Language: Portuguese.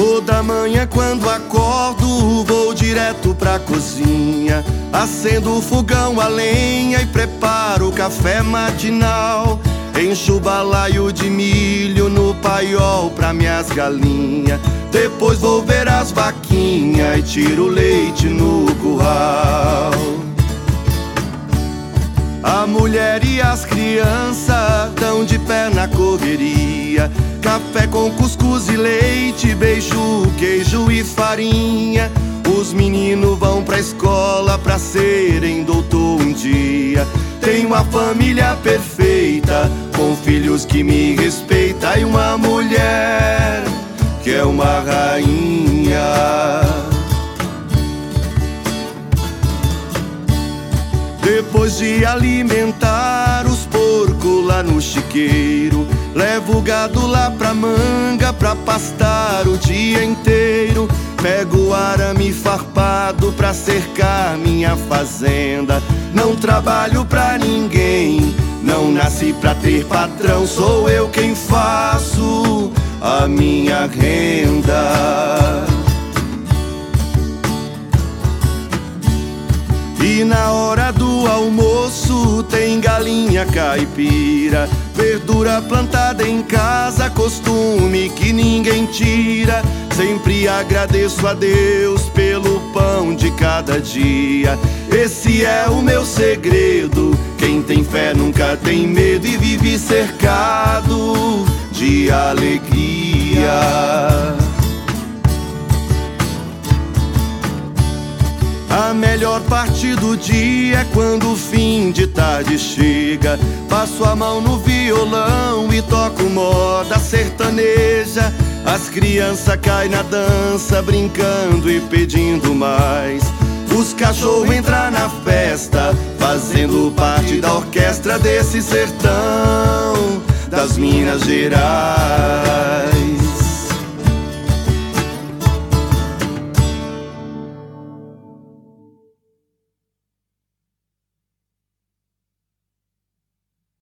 Toda manhã quando acordo, vou direto pra cozinha. Acendo o fogão a lenha e preparo o café matinal. Encho o balaio de milho no paiol pra minhas galinhas. Depois vou ver as vaquinhas e tiro o leite no curral. A mulher e as crianças tão de pé na correria. Café com cuscuz e leite, beijo, queijo e farinha. Os meninos vão pra escola pra serem doutor um dia. Tenho uma família perfeita, com filhos que me respeitam e uma mulher que é uma rainha. Depois de alimentar os porcos lá no chiqueiro, levo o gado lá pra manga pra pastar o dia inteiro. Pego o arame farpado pra cercar minha fazenda. Não trabalho pra ninguém, não nasci pra ter patrão. Sou eu quem faço a minha renda. E na hora do almoço tem galinha caipira, verdura plantada em casa, costume que ninguém tira. Sempre agradeço a Deus pelo pão de cada dia. Esse é o meu segredo, quem tem fé nunca tem medo e vive cercado de alegria. A melhor parte do dia é quando o fim de tarde chega. Passo a mão no violão e toco moda sertaneja. As crianças caem na dança, brincando e pedindo mais. Os cachorros entram na festa, fazendo parte da orquestra desse sertão das Minas Gerais.